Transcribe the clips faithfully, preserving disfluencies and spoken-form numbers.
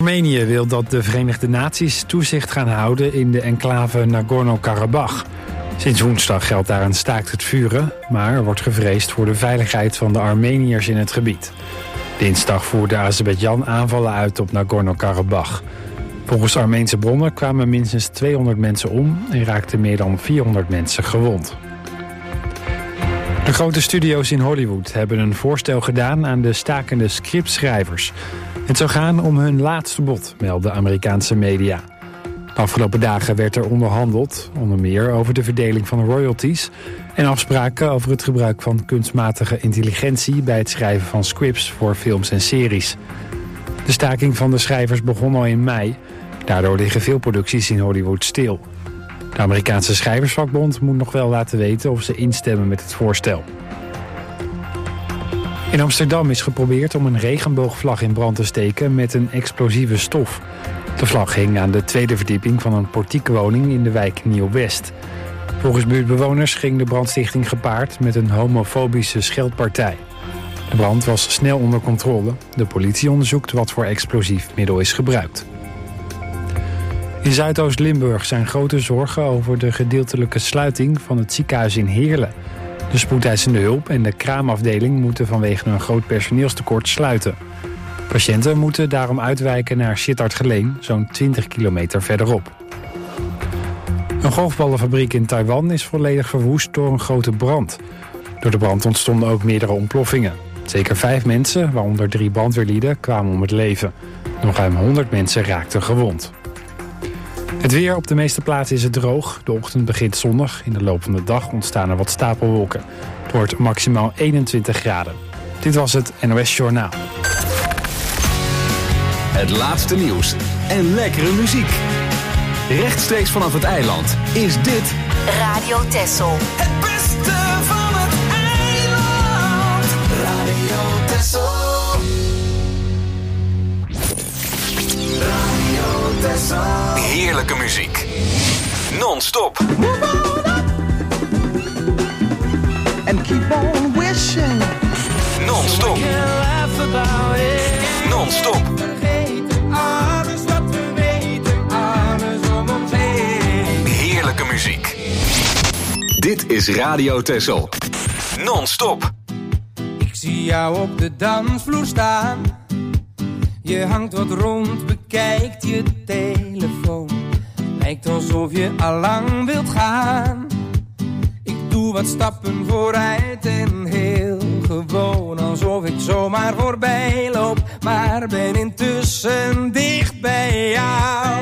Armenië wil dat de Verenigde Naties toezicht gaan houden in de enclave Nagorno-Karabach. Sinds woensdag geldt daar een staakt het vuren, maar er wordt gevreesd voor de veiligheid van de Armeniërs in het gebied. Dinsdag voerde Azerbeidzjan aanvallen uit op Nagorno-Karabach. Volgens Armeense bronnen kwamen minstens tweehonderd mensen om en raakten meer dan vierhonderd mensen gewond. De grote studio's in Hollywood hebben een voorstel gedaan aan de stakende scriptschrijvers. Het zou gaan om hun laatste bod, melden Amerikaanse media. De afgelopen dagen werd er onderhandeld, onder meer over de verdeling van royalties en afspraken over het gebruik van kunstmatige intelligentie bij het schrijven van scripts voor films en series. De staking van de schrijvers begon al in mei. Daardoor liggen veel producties in Hollywood stil. De Amerikaanse schrijversvakbond moet nog wel laten weten of ze instemmen met het voorstel. In Amsterdam is geprobeerd om een regenboogvlag in brand te steken met een explosieve stof. De vlag hing aan de tweede verdieping van een portiekwoning in de wijk Nieuw-West. Volgens buurtbewoners ging de brandstichting gepaard met een homofobische scheldpartij. De brand was snel onder controle. De politie onderzoekt wat voor explosief middel is gebruikt. In Zuidoost-Limburg zijn grote zorgen over de gedeeltelijke sluiting van het ziekenhuis in Heerlen. De spoedeisende hulp en de kraamafdeling moeten vanwege een groot personeelstekort sluiten. Patiënten moeten daarom uitwijken naar Sittard-Geleen, zo'n twintig kilometer verderop. Een golfballenfabriek in Taiwan is volledig verwoest door een grote brand. Door de brand ontstonden ook meerdere ontploffingen. Zeker vijf mensen, waaronder drie brandweerlieden, kwamen om het leven. Nog ruim honderd mensen raakten gewond. Het weer: op de meeste plaatsen is het droog. De ochtend begint zonnig. In de loop van de dag ontstaan er wat stapelwolken. Het wordt maximaal eenentwintig graden. Dit was het N O S Journaal. Het laatste nieuws en lekkere muziek. Rechtstreeks vanaf het eiland is dit Radio Texel. Het beste van het eiland. Radio Texel. Radio Texel. heerlijke muziek. Non-stop. And keep on wishing. Non-stop. Non-stop. Alles wat we weten, alles om ons heen. Heerlijke muziek. Dit is Radio Texel. Non-stop. Ik zie jou op de dansvloer staan. Je hangt wat rond, bekijkt je telefoon. Lijkt alsof je allang wilt gaan. Ik doe wat stappen vooruit en heel gewoon. Alsof ik zomaar voorbij loop, maar ben intussen dicht bij jou.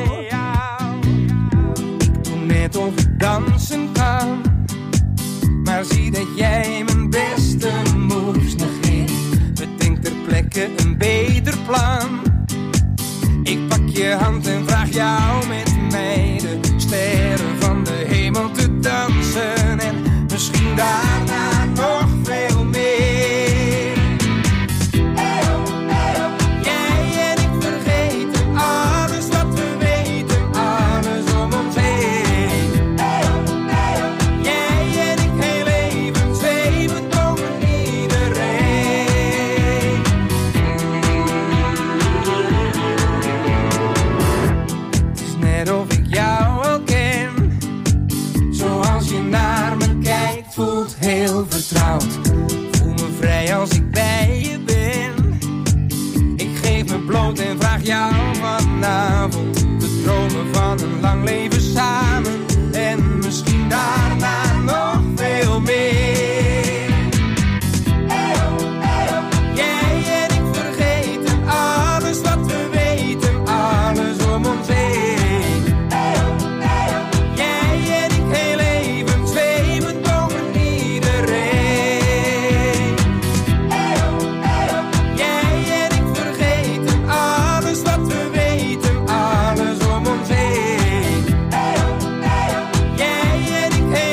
Ik doe net of ik dansen kan, maar zie dat jij mijn beste moves negeert. Bedenk ter plekke een beter plan. Ik pak je hand en vraag jou met mij de sterren van de hemel te dansen. En misschien daarna nog veel meer. Eyo, eyo. Jij en ik vergeten alles wat we weten, alles om ons heen. Eyo, eyo. Jij en ik heel even zweven boven iedereen. Het is net of ik jou al ken. Zoals je naar me kijkt, voelt heel vertrouwd. Voel me vrij als ik bij je ben. Ik geef me bloot en vraag jou vanavond te dromen van een lang leven samen. En misschien daarna nog veel meer. Eyo, eyo. Jij en ik vergeten alles wat we weten, alles om ons heen. Eyo, eyo. Jij en ik heel even zweven boven iedereen. Eyo, eyo. Jij en ik vergeten alles wat we weten, alles om ons heen. Eyo, eyo. Jij en ik heel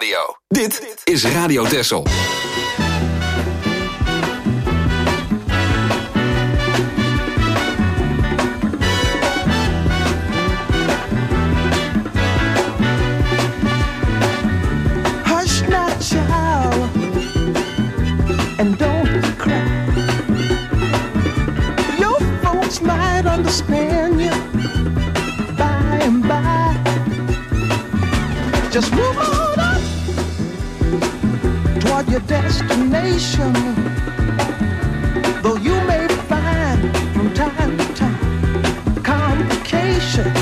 radio. Dit is Radio Texel. Hush not, child, and don't cry. Your folks might understand you by and by. Just move on up toward your destination. Though you may find from time to time complication.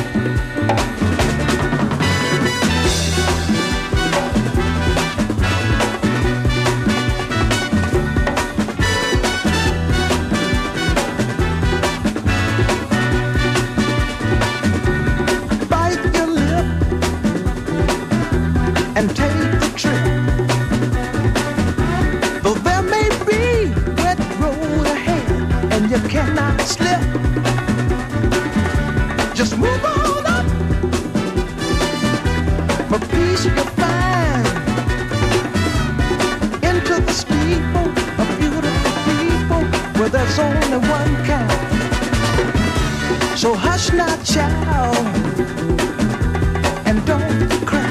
And take the trip. Though there may be wet road ahead and you cannot slip, just move on up. For peace you'll find into the steeple of beautiful people where there's only one kind. So hush not, child, and don't cry.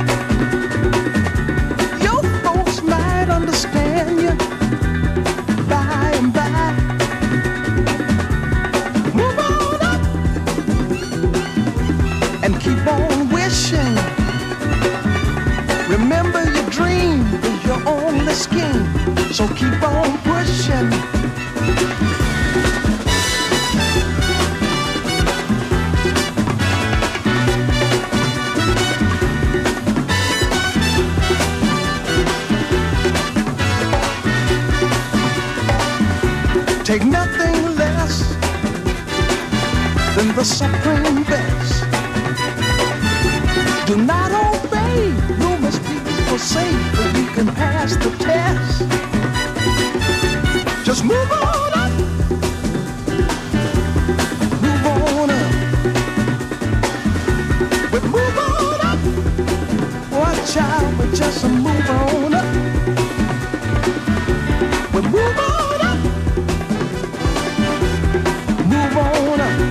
Understand you by and by. Move on up and keep on wishing. Remember your dream is your only scheme, so keep on pushing. Take nothing less than the supreme best. Do not obey, rumors people say, but you can pass the test. Just move on up, move on up, but move on up. Watch out, but just move on up, but move on. Move on up.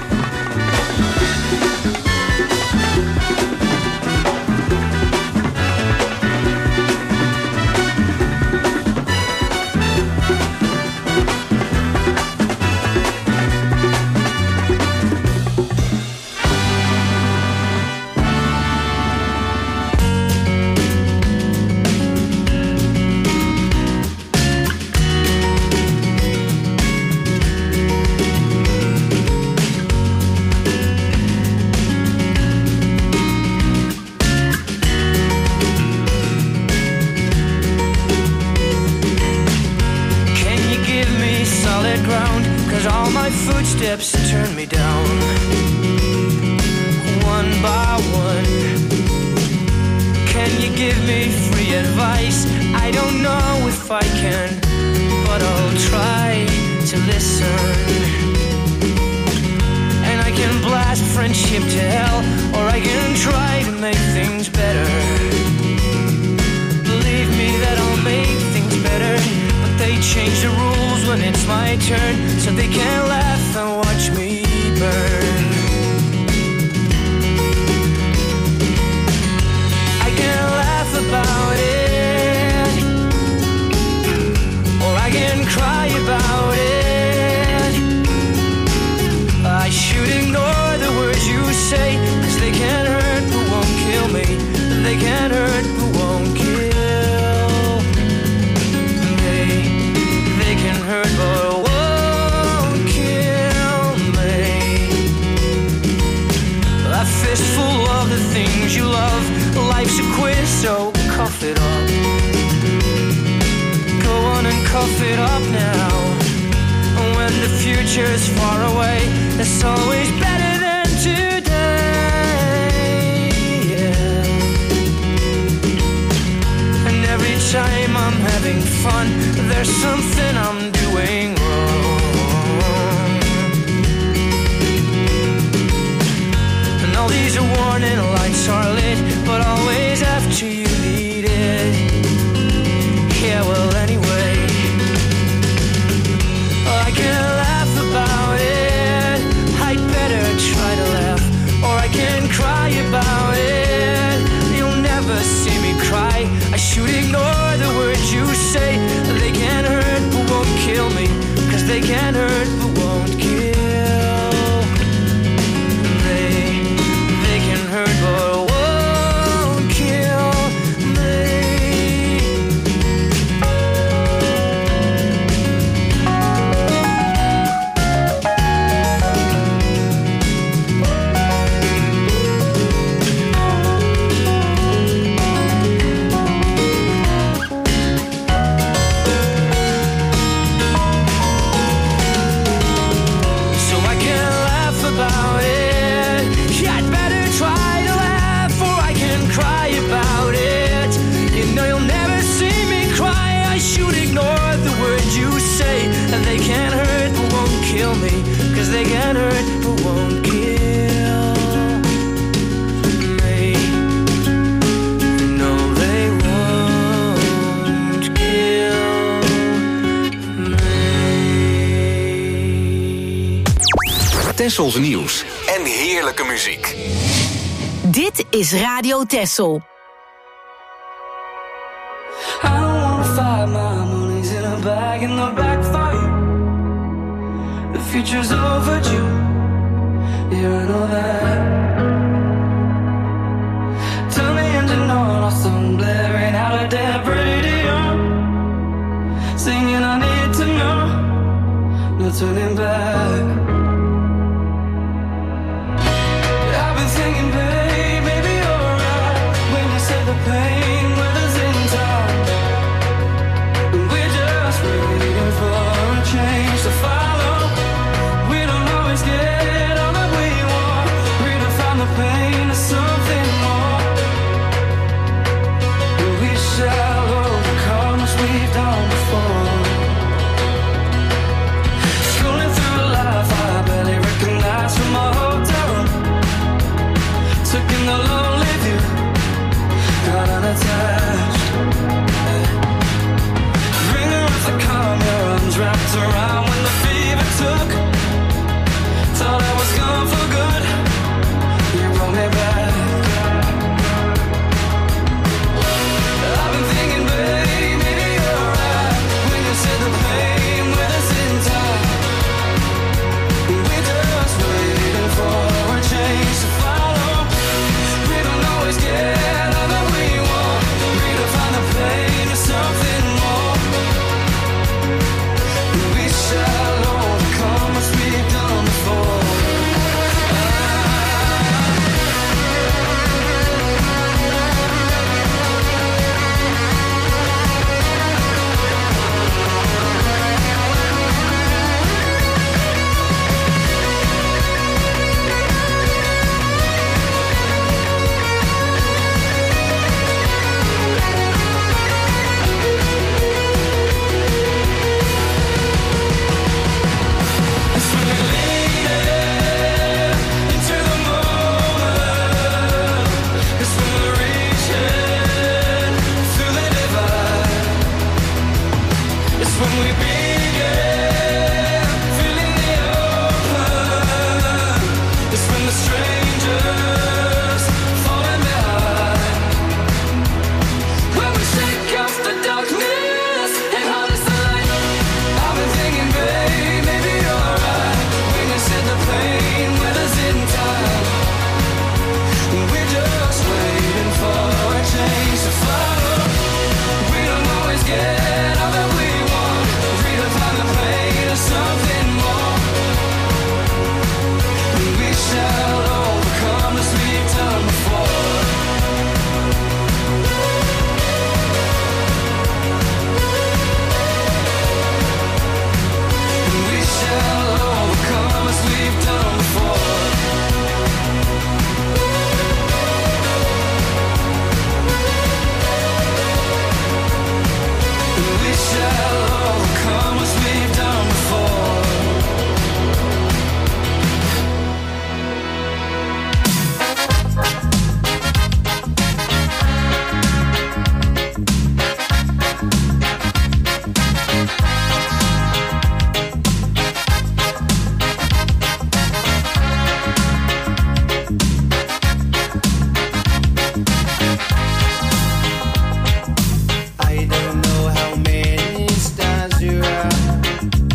Footsteps turn me down one by one. Can you give me free advice? I don't know if I can, but I'll try to listen. And I can blast friendship to hell, or I can try to make things better. Believe me that I'll make things better, but they change the rules when it's my turn, so they can't laugh and watch me burn. I can laugh about it, or I can cry about it. I should ignore the words you say, 'cause they can't hurt but won't kill me. They can't hurt but won't kill me. They can hurt but won't kill me. A fistful of the things you love. Life's a quiz, so cough it up. Go on and cough it up now. When the future's far away, it's always better than today. Yeah. And every time I'm having fun, there's something I'm doing wrong. And all these warning lights are lit, but always after you leave. Tessels nieuws en heerlijke muziek. Dit is Radio Tessel. I don't wanna fight, my money's in a bag in the back for you. The future's overdue, yeah I know that. Turn the engine on, or some blaring out of dead radio. Singing I need to know, no turning back. I've been thinking, babe, maybe you're right when you said the pain weathers in time. We're just waiting for a change to follow. We don't always get all that we want. Redefine the pain to something more. We shall overcome as we've done before. Scrolling through life, I barely recognize from my hotel room. Took in the lonely view, got unattached. Ringer of the calm, your arms wrapped around when the fever took. Thought I was gone for good, you brought me back. I've been thinking, babe, maybe you're right when you said the pain with us in time. We're just waiting for a change to follow. We don't always get all that we want. Redefine the pain to something more. We shall overcome as we've done before. It's when we lean into the moment. It's when we're reaching through the divide. It's when we begin feeling the open. It's when the strangers falling behind. When we shake off the darkness and harness the light. I've been thinking, babe, maybe you're right when you said the pain weathers in time. We're just waiting for a change to follow. We don't always get all that we want. Redefine the pain to something more. We shall overcome as we've done before. We shall overcome as we've done before. We shall overcome as we've done before. I don't know how many stars you are.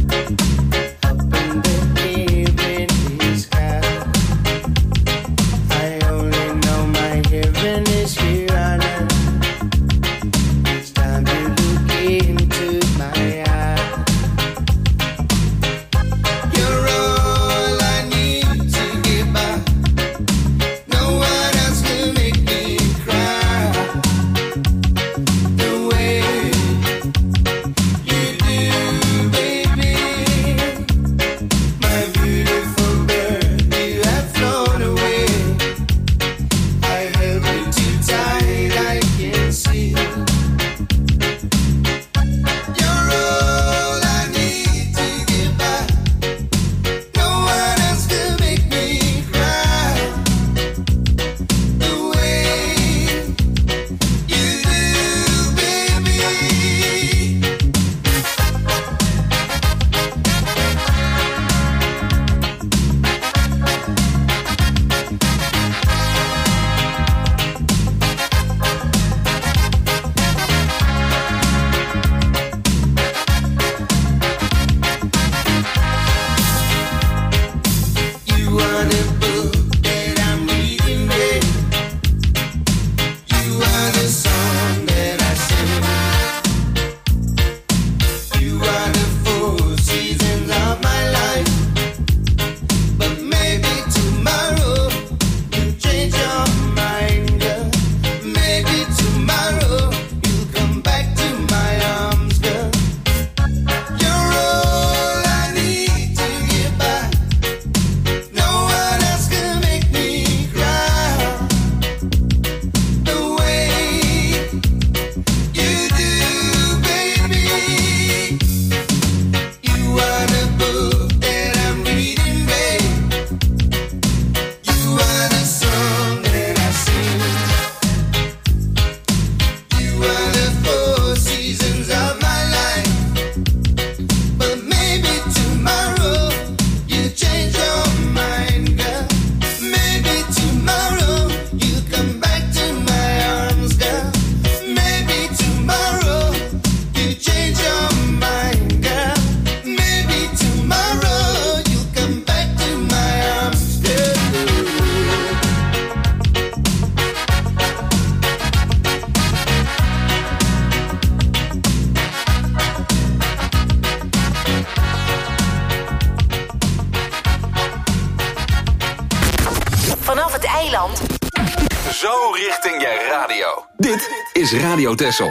radio. Dit is Radio Texel.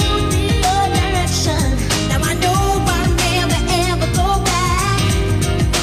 Now I know I'll never ever go back.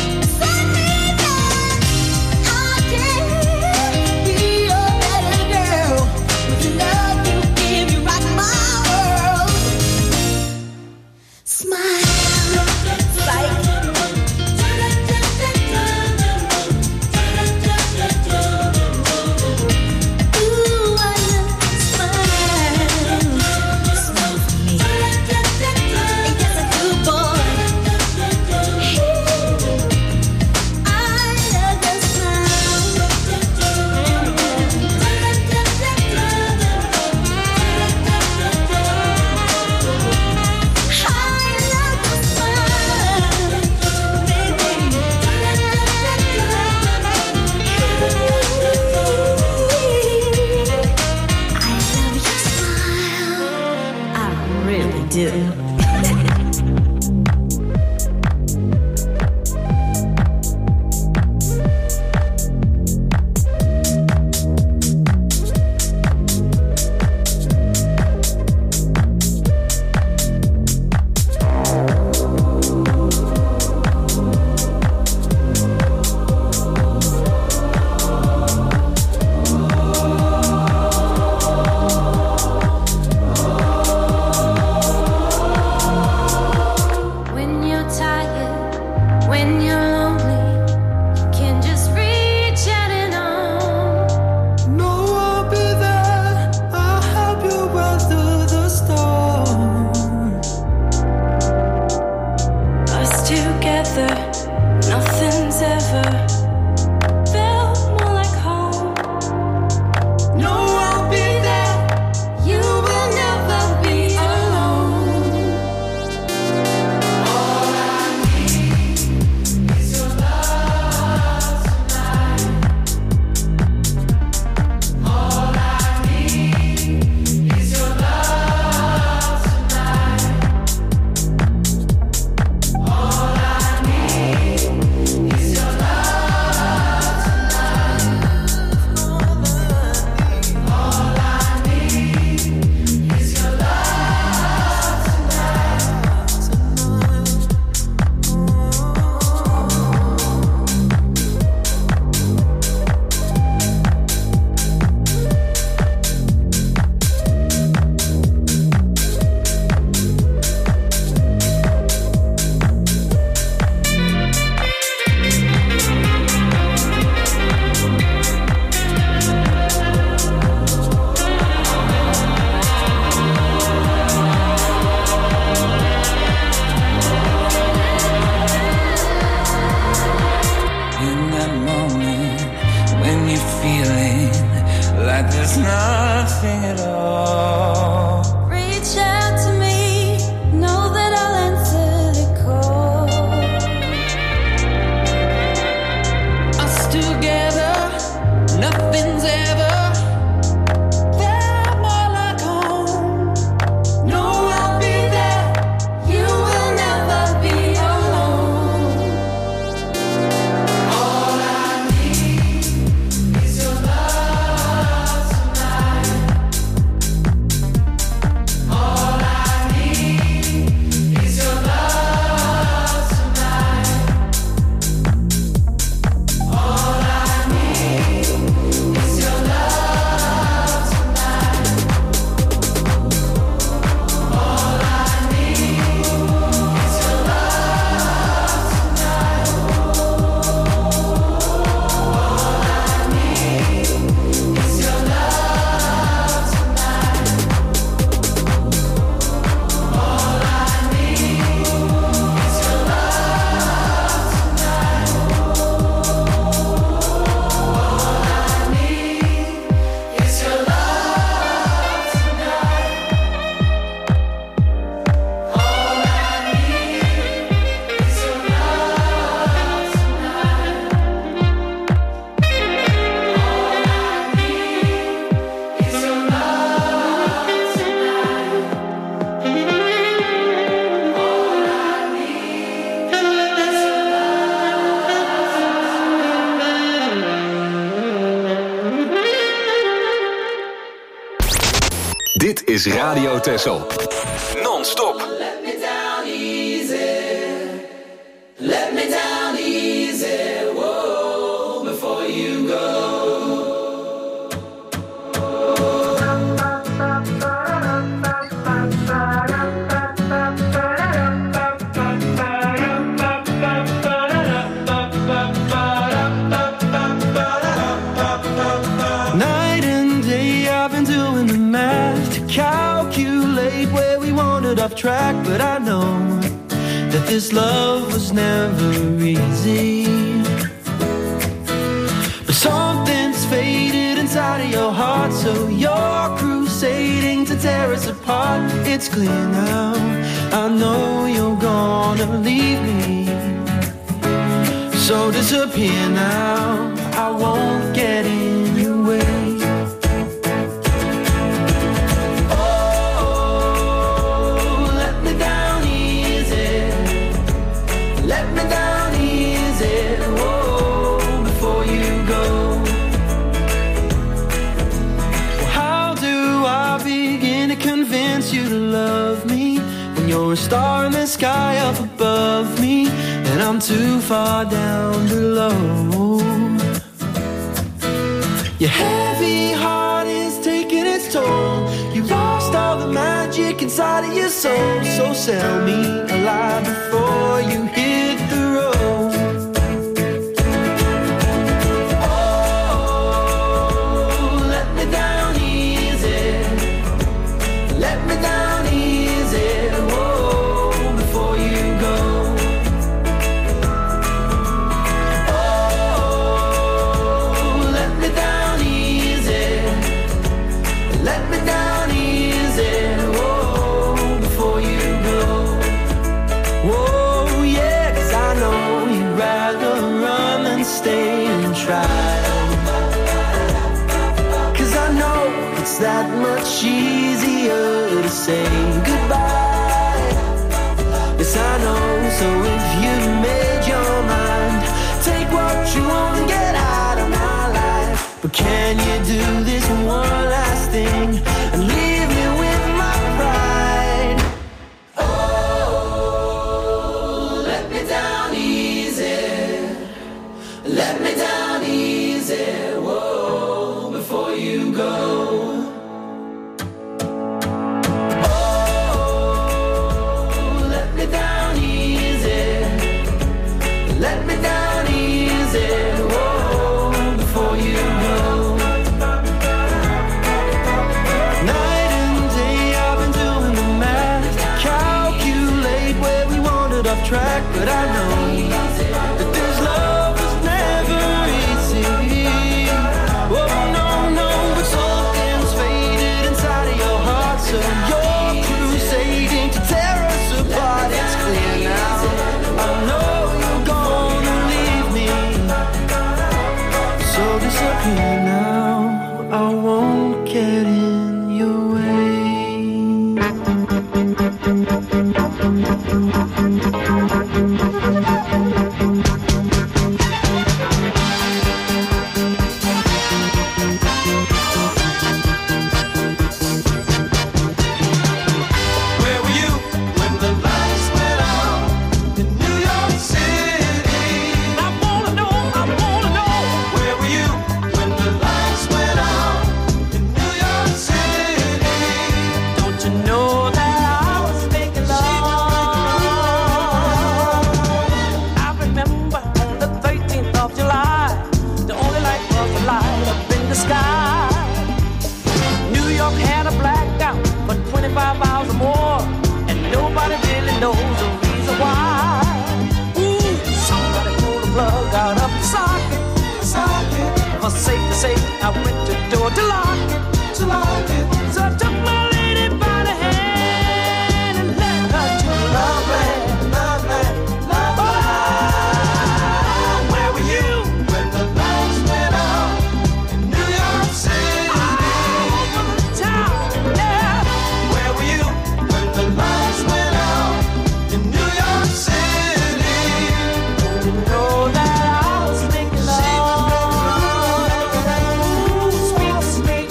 feeling like there's nothing at all. Reach out to me, know that I'll answer the call. Us together, nothing's ever that more like home. No, I'll be there, you will never be alone. All I need is your love tonight. All I need is your love tonight. All I need is your love tonight. All I need is your love tonight. All I need is your love tonight. All I need is your love tonight. All I need is your love tonight. All I need is your love tonight. Dit is Radio Texel. Non-stop. Let me down easy. Let me down easy. Whoa, before you go. Night and day I've been doing the math to calculate where we wandered off track. But I know that this love was never easy. But something's faded inside of your heart, so you're crusading to tear us apart. It's clear now, I know you're gonna leave me. So disappear now, I won't get in your way. Oh, let me down easy. Let me down easy. Whoa, before you go. Well, how do I begin to convince you to love me when you're a star in the sky up above me and I'm too far down below? Your heavy heart is taking its toll. You lost all the magic inside of your soul. So sell me alive before you hit the road. Oh, let me down easy. Let me down easy. Whoa, before you go. Oh, let me down easy. Let me down easy. Whoa, before you go. Whoa, yeah, 'cause I know you'd rather run than stay and try. 'Cause I know it's that much easier to say goodbye. Yes, I know, so if you made your mind, take what you want and get out of my life. But can you do this one last thing and leave me with my pride? Oh, let me down easy. Let me down easy. Whoa, before you go. Oh, let me down easy. Let me down easy. Whoa, before you go. Night and day I've been doing the math to calculate where we wandered off track. But I know that this love was never easy. here now. I won't get in your way. Where were you when the lights went out in New York City? I wanna know, I wanna know. Where were you when the lights went out in New York City? Don't you know that I was making love? I remember on the thirteenth of July, the only light was the light up in the sky. New York had a blackout for twenty-five hours or more, and nobody really knows the reason why. Ooh, somebody pulled the plug out of the socket. socket. For safe to say, I went to the door to lock it. To lock it. So I took my lady by the hand and led her to Loveland. Loveland, Loveland. Oh, where were you When the lights went out in New York City? over the town? Yeah. Where were you when the lights went out in New York City? Know that I was making love. Ooh, sweet, sweet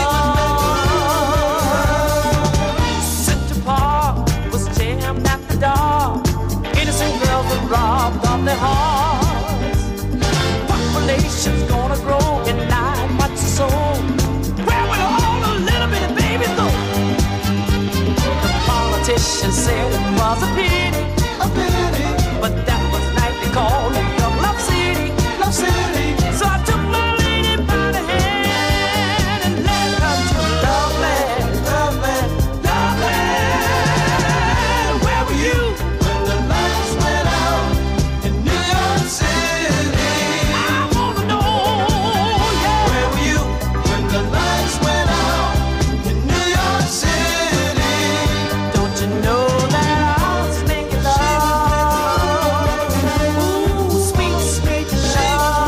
love. Central Park was jammed at the door. Innocent girls were robbed of their hearts. Population's gonna grow and not much so. Where will all the little bitty babies go? The politicians said it was a pity, A pity, but that was night they called New York Love City. Love City. So I took my lady by the hand and led her to Loveland, Loveland, Loveland. Where were you When the lights went out in New York City? I wanna know, yeah. Where were you when the lights went out in New York City? Don't you know that I was making love? Ooh, sweet, sweet love.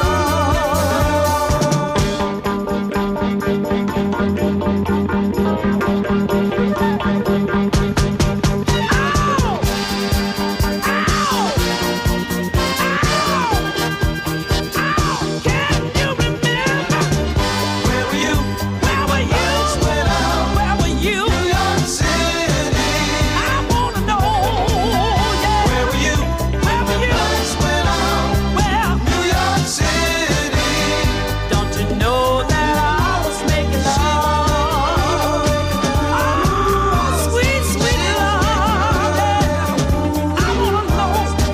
Can you remember? Where were you Where were you? lights went out Where were you? New York City? I wanna know, yeah. Where were you Where when were the you? lights went out Well, New York City? don't you know that I was making love? Oh, sweet, sweet love, yeah. I wanna know.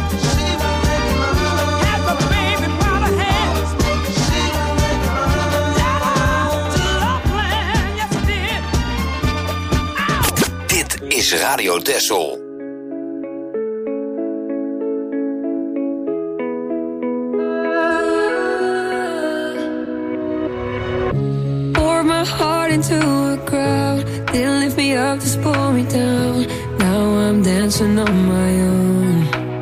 Had my baby by the hand. Led her to Loveland, yes I did. Dit is Radio Texel. Poured my heart into a crowd. Didn't lift me up, just pull me down. Now I'm dancing on my own.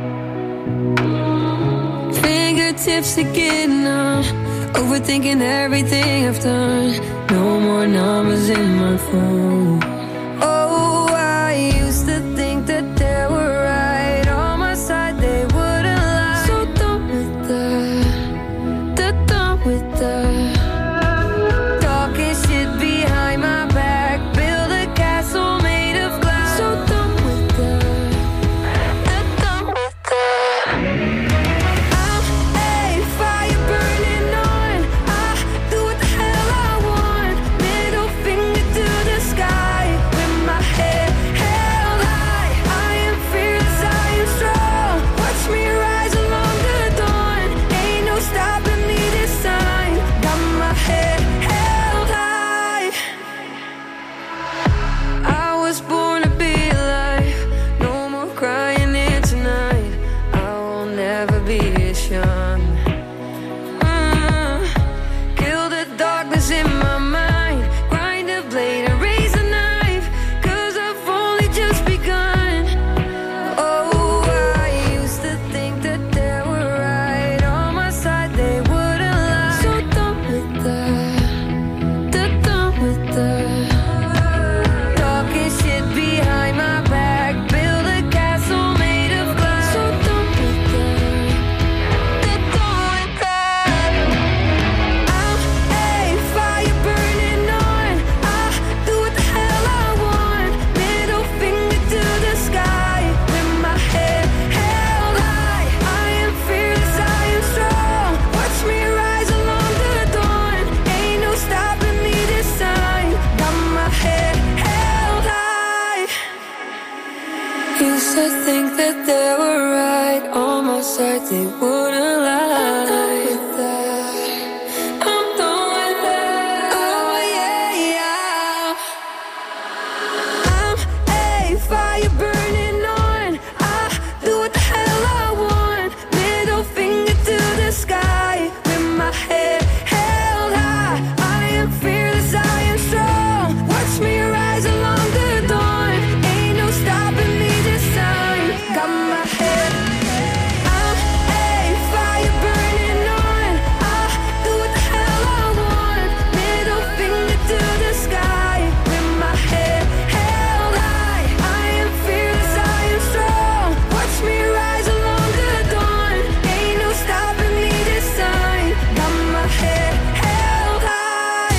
Fingertips are getting numb. Overthinking everything I've done. No more numbers in my phone. Oh, I used to think that they were right on my side. They wouldn't lie. So done with that. They're done with that. Talking shit behind my back. Build a castle made of glass. So done with that. They're done with that. I'm a fire burning on. I do what the hell I want. Middle finger to the sky. With my head held high. I am fearless, I am strong. Watch me rise along the dawn. Ain't no stopping me this time. Got my head held high. I was born to be alive. No more crying here tonight. I will never be as young. Mm. Kill the darkness in my mind. Grind a blade and raise a knife. Cause I've only just begun. Oh, I used to think that they were right on my side. They wouldn't lie. So done with they were right on my side, they wouldn't lie. I'm done with that. Oh yeah, yeah. I'm a fire burning on. I do what the hell I want. Middle finger to the sky with my head held high. I am fearless, I am strong. Watch me rise along the dawn. Ain't no stopping me this time. Got my head. I'm a fire burning on. I do what the hell I want. Middle finger to the sky with my head held high. I am fearless, I am strong. Watch me rise along the dawn. Ain't no stopping me this time. Got my head held high.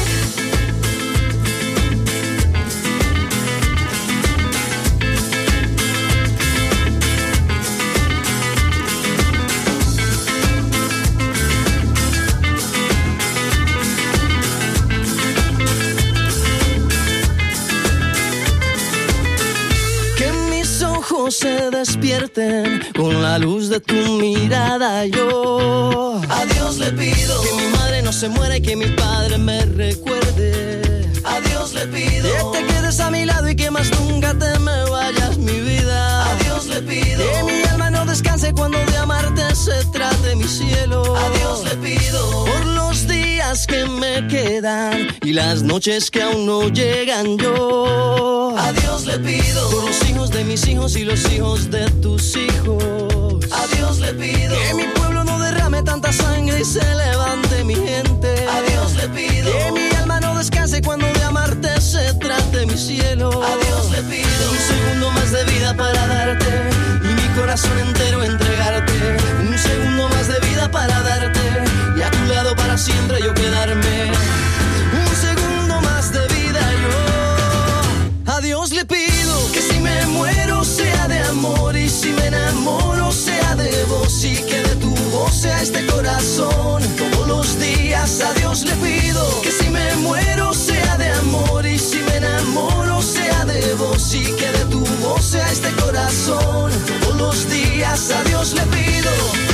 Que mis ojos se despierten con la luz de tu mirada. Yo a Dios le pido que mi madre no se muera y que mi padre me recuerde. A Dios le pido que te quedes a mi lado y que más nunca te me vayas, mi vida. A Dios le pido que mi alma no descanse cuando de amarte se trate, mi cielo. A Dios le pido por los días que me quedan y las noches que aún no llegan. Yo a Dios le pido por los hijos de mis hijos y los hijos de tus hijos. A Dios le pido que mi pueblo no derrame tanta sangre y se levante mi gente. A Dios le pido que mi alma no descanse cuando de amarte se trate, mi cielo. A Dios le pido un segundo más de vida para darte y mi corazón entero entregarte. Un segundo más de vida para darte y a tu lado para siempre yo quedarme. Un segundo más de vida yo a Dios le pido que si me muero sea de amor y si me enamoro sea de vos y que de tu voz sea este corazón. Todos los días a Dios le pido que si me muero sea de amor y si me enamoro sea de vos y que de tu voz sea este corazón. Todos los días a Dios le pido.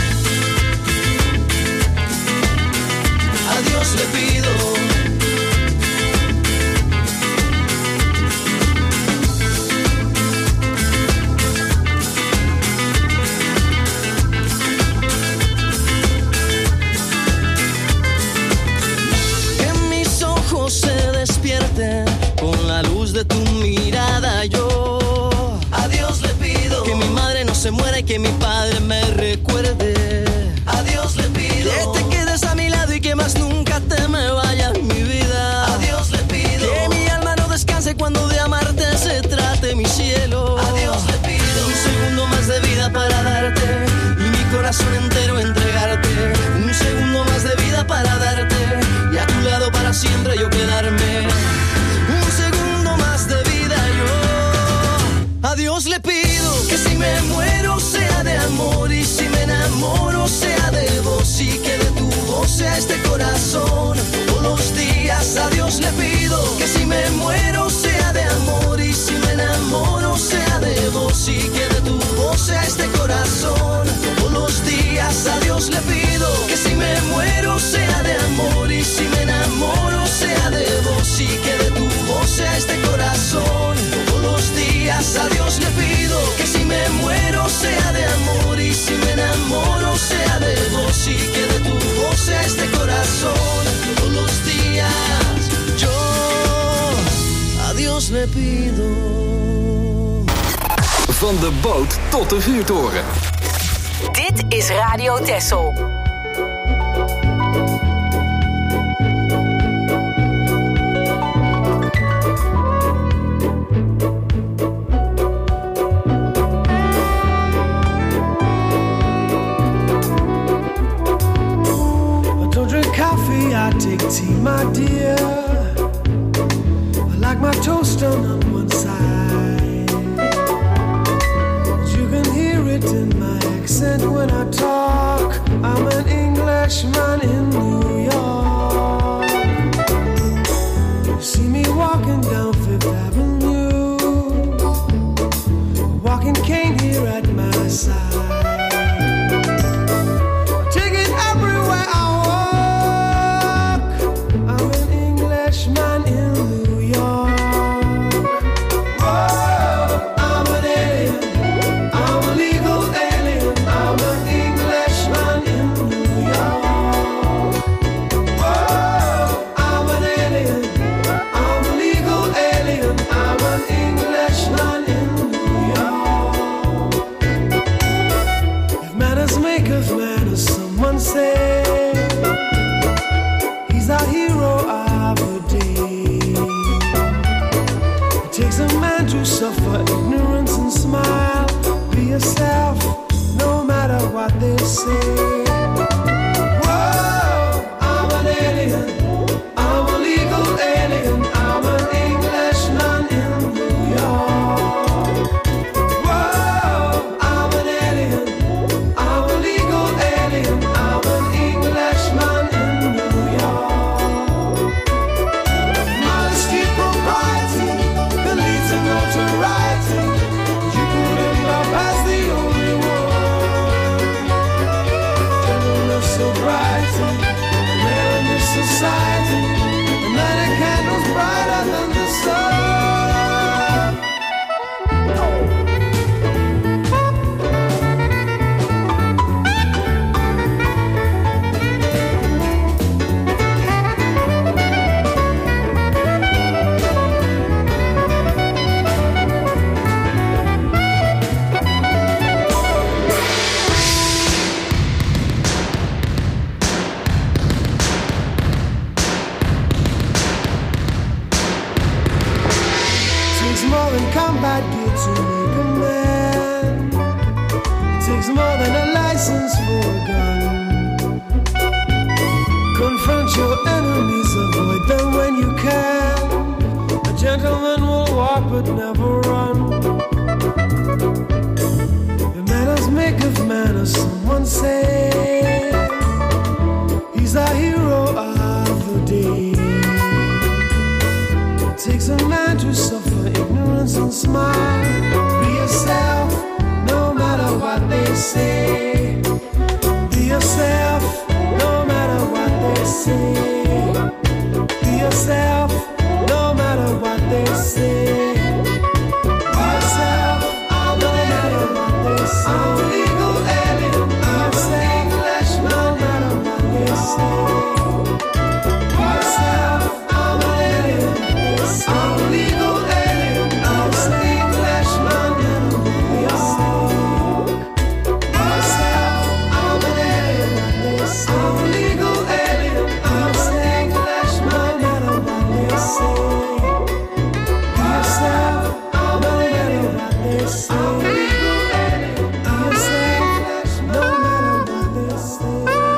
A Dios le pido. Se despierten con la luz de tu mirada. Yo a Dios le pido que mi madre no se muera y que mi padre me recuerde. A Dios le pido que te quedes a mi lado y que más nunca te me vayas, mi vida. A Dios le pido que mi alma no descanse cuando de amarte se trate, mi cielo. A Dios le pido un segundo más de vida para darte y mi corazón entero entregarte. Un segundo más de vida para darte y a tu lado para siempre yo quedarme. Un segundo más de vida yo a Dios le pido que si me muero sea de amor y si me enamoro sea de vos y que de tu voz sea este corazón. Todos los días a Dios le pido que si me muero sea de amor y si me enamoro sea de vos y que de tu voz sea este corazón. Todos los días a Dios le pido que si me muero sea de amor y si me enamoro sea de vos y que de tu voz sea este corazón. Todos los días a Dios le pido que si me muero sea de amor y si me enamoro sea de vos y que de tu voz sea este corazón. Todos los días yo a Dios le pido. Van de boot tot de vuurtoren. Dit is Radio Texel. I take tea, my dear. I like my toast done on one side. You can hear it in my accent when I talk. I'm an Englishman in New York. You see me walking down Fifth Avenue, a walking cane here at my side. more than combat gear to make a man. It takes more than a license for a gun. Confront your enemies, avoid them when you can. A gentleman will walk but never run. The manners make of manners, someone say. He's a hero of the day. It takes a man to suffer ignorance and smile. Be yourself, no matter what they say. Be yourself, no matter what they say. Be yourself, no matter what they say. Be yourself, no matter what they say. I'm a legal alien, I'm a English, no matter what they say. Be yourself, I'm an alien. I'm a legal alien, I'm a English, no matter what they say. Be yourself, I'm an alien. I'm a legal alien, I'm a English, no matter what they say. Be yourself, I'm an alien. I'm a legal alien, I'm a English, no matter what they say.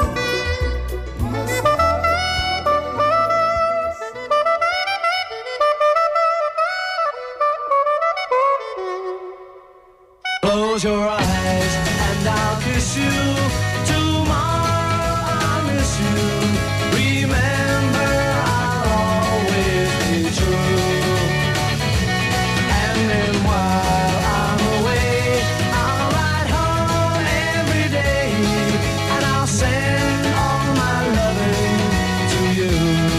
Close your eyes and I'll kiss you. Tomorrow I'll miss you. Remember, I'll always be true. And then while I'm away, I'll ride home every day. And I'll send all my loving to you.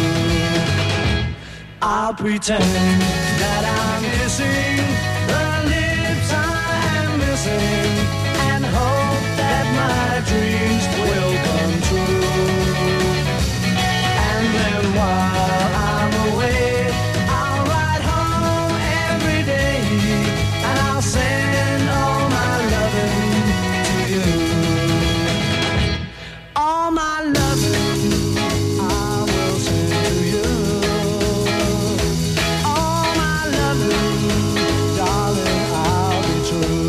I'll pretend that I'm missing the lips I am missing, and hope that my dreams will come true. And then while I'm away, I'll ride home every day, and I'll send all my loving to you. All my loving I will send to you. All my loving, darling, I'll be true.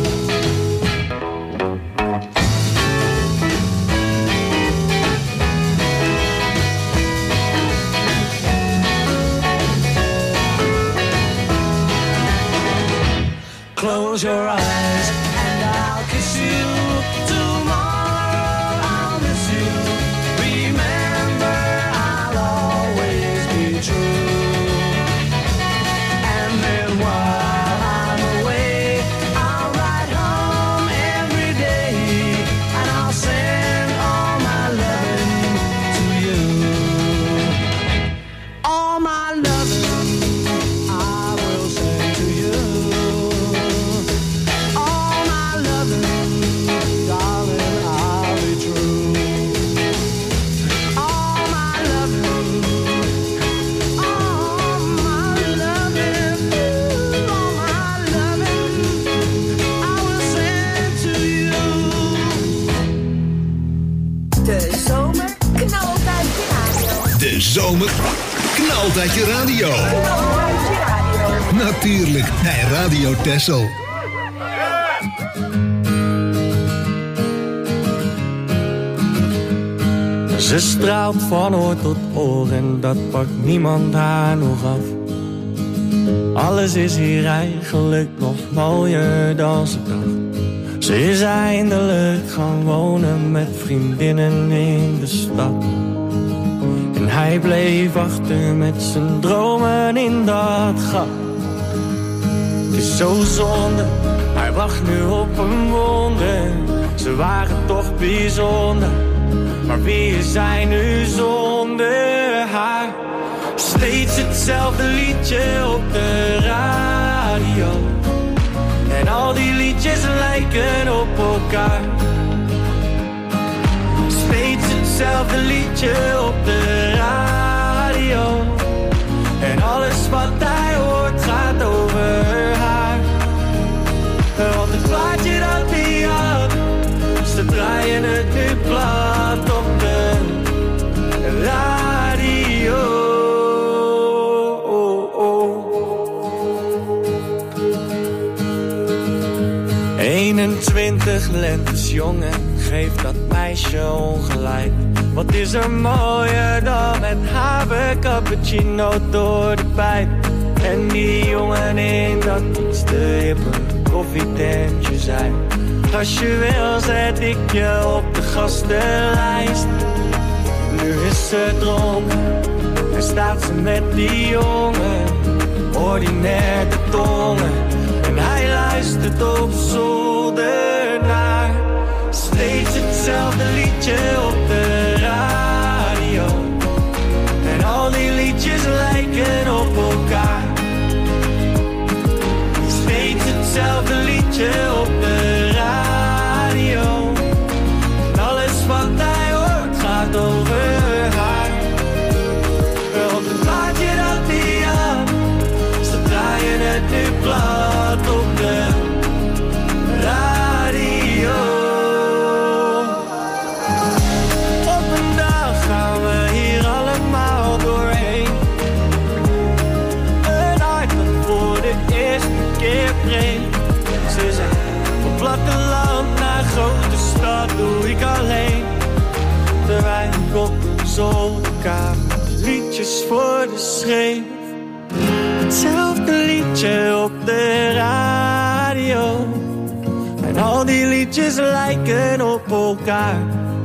Close your eyes and I'll kiss you. Tomorrow I'll miss you. Remember, I'll always be true. And then while I'm away, I'll ride home every day, and I'll send all my loving to you. All my loving I will send to you. All my loving, darling, I'll be true. All my loving, all my loving, all my loving, I will send to you. De zomer knalt uit je radio. De zomer knalt uit je radio. Knalt uit je radio. Natuurlijk bij Radio Texel. Ze straalt van oor tot oor en dat pakt niemand haar nog af. Alles is hier eigenlijk nog mooier dan ze dacht. Ze is eindelijk gaan wonen met vriendinnen in de stad. En hij bleef achter met zijn dromen in dat gat. Het is zo zonde, hij wacht nu op een wonder. Ze waren toch bijzonder, maar wie is hij nu zonder haar? Steeds hetzelfde liedje op de radio. En al die liedjes lijken op elkaar. Steeds hetzelfde liedje op de radio. En alles wat hij hoort gaat over haar. Want het plaatje dat hij had, ze draaien het nu plat op de radio. Oh, oh. Prachtig lentesjongen, geef dat meisje ongelijk. Wat is er mooier dan met haar cappuccino door de pijp. En die jongen in dat iets te hippe koffietentje zei. Als je wil zet ik je op de gastenlijst. Nu is ze dronken en staat ze met die jongen. Ordinair de tongen en hij luistert op zolder naar. Steeds hetzelfde liedje op de radio. En al die liedjes lijken op elkaar. Steeds hetzelfde liedje op de radio. En alles wat hij hoort gaat over haar. Op het plaatje dat hij had, ze draaien het nu plat op de radio. Op een dag gaan we hier allemaal doorheen. Een hart dat voor de eerste keer breekt. Ze zei, van platteland naar grote stad doe ik alleen. Terwijl ik op een zolderkamer liedjes voor de schreef. Hetzelfde liedje op de radio. En al die liedjes lijken op elkaar.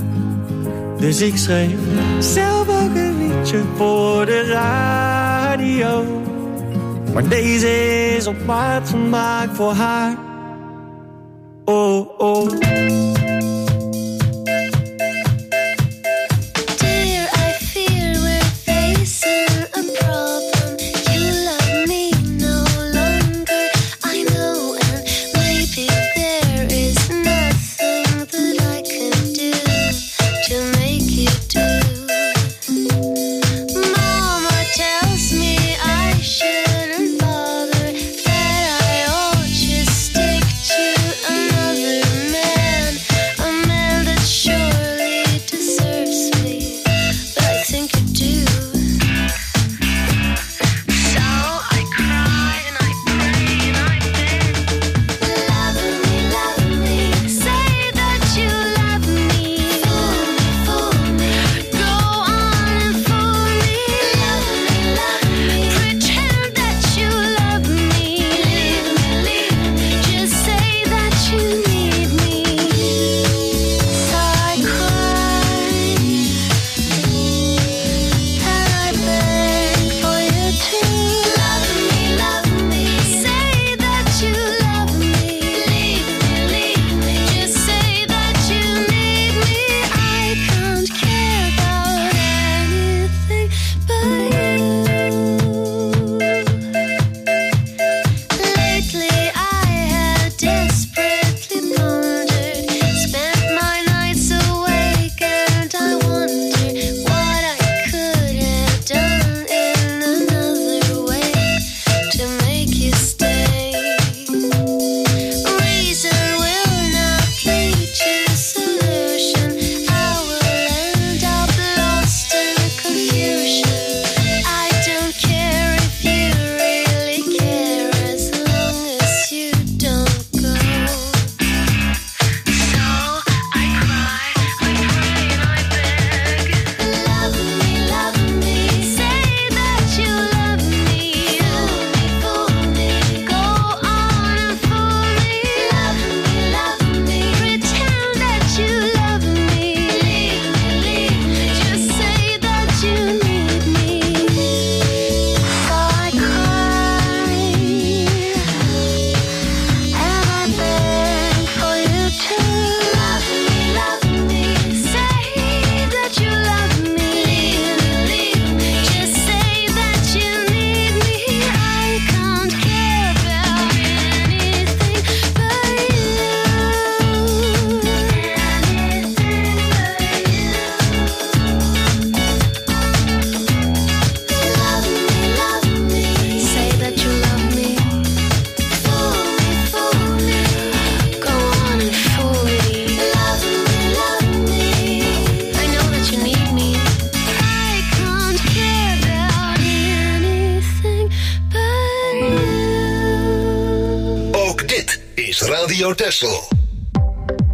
Dus ik schreef zelf ook een liedje voor de radio. Maar deze is op maat gemaakt voor haar. Oh, oh. Radio Texel.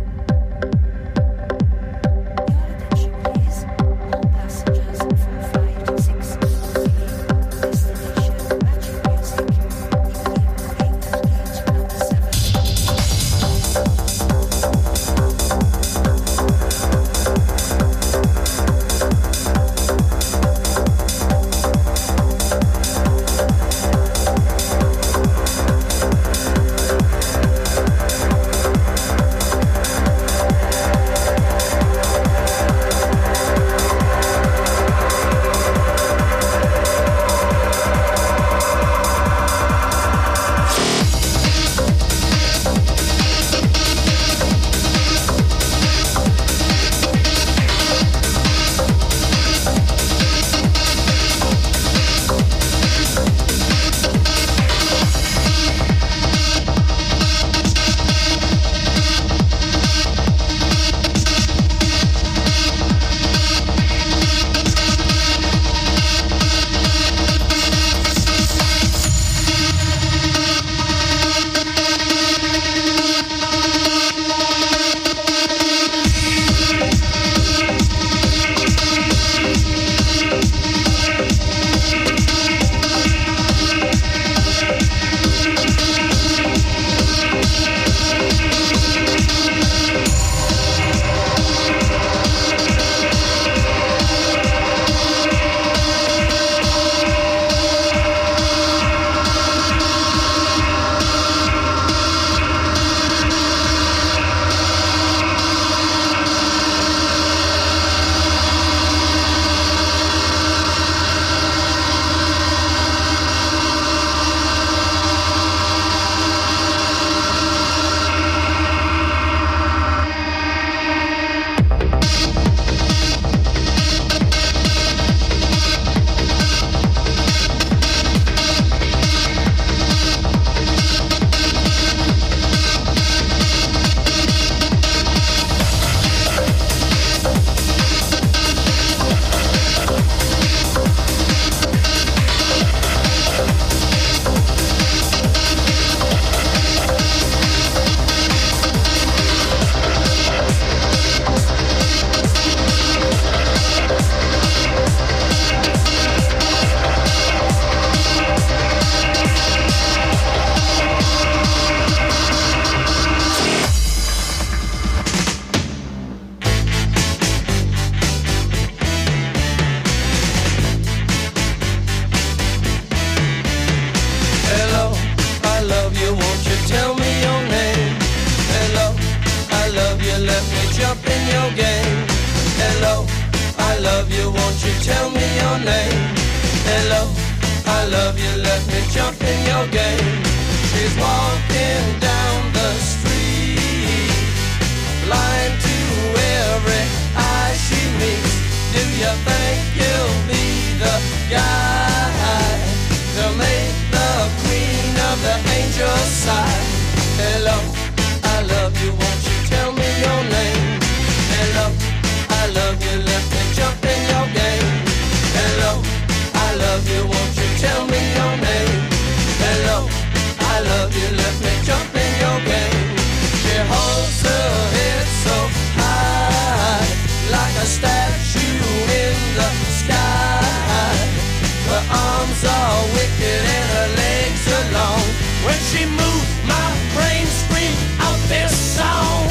your name. Hello, I love you, let me jump in your game. She's walking down the street, blind to every eye she meets. Do you think you'll be the guy to make the queen of the angels sigh? Hello, I love you, won't you tell me your name? Hello, I love you, let me jump in your game. Hello, I love you, won't you tell me your name? Hello, I love you, let me jump in your game. She holds her head so high, like a statue in the sky. Her arms are wicked and her legs are long. When she moves, my brain screams out this song.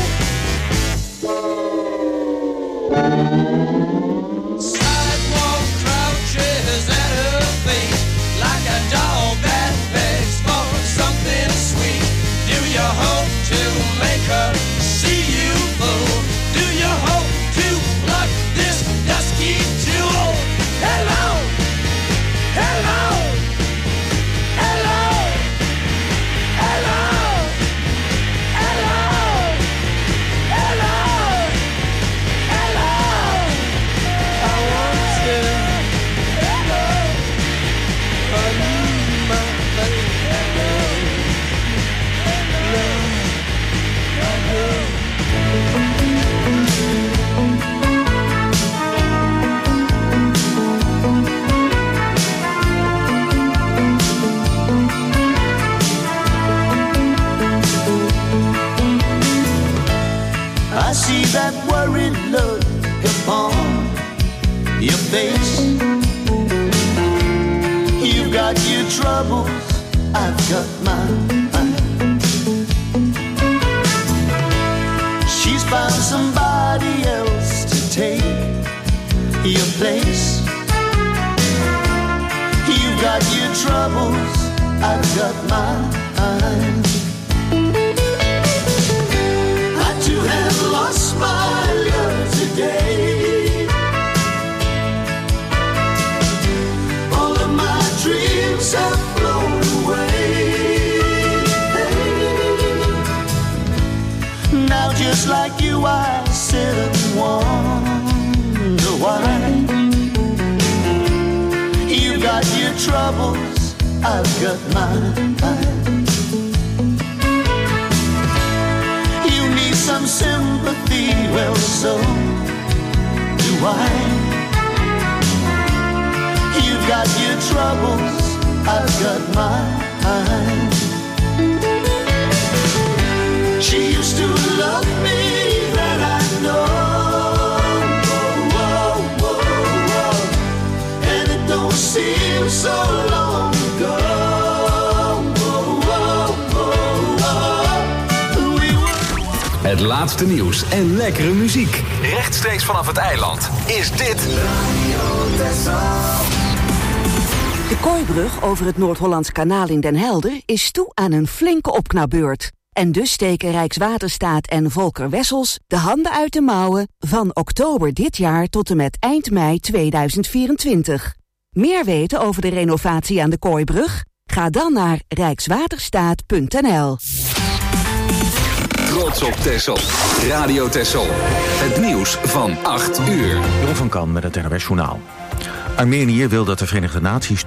Sidewalk crouches at her feet, like a dog that begs for something sweet. Do you hope to make her see you, fool? Do you hope to pluck this dusky jewel? Hello, hello, hello, hello, hello, hello, hello. I want to hello, I need my baby. I see that worried look upon your face. You've got your troubles, I've got mine. She's found somebody else to take your place. You've got your troubles, I've got mine. I too have lost my love today. All of my dreams have flown away. Now just like you I sit and wonder why. You've got your troubles, I've got mine. You need some sympathy, well so do I. You've got your troubles, I've got mine. She used to love me, that I know. Oh, oh, oh, oh. And it don't seem so long ago. Oh, oh, oh, oh. We were... Het laatste nieuws en lekkere muziek. Rechtstreeks vanaf het eiland is dit De Kooibrug over het Noord-Hollands Kanaal in Den Helder is toe aan een flinke opknapbeurt. En dus steken Rijkswaterstaat en Volker Wessels de handen uit de mouwen van oktober dit jaar tot en met eind mei tweeduizend vierentwintig. Meer weten over de renovatie aan de Kooibrug? Ga dan naar rijkswaterstaat punt n l. Trots op Texel. Radio Texel. Het nieuws van acht uur. Jeroen van Kan met het N O S Journaal. Armenië wil dat de Verenigde Naties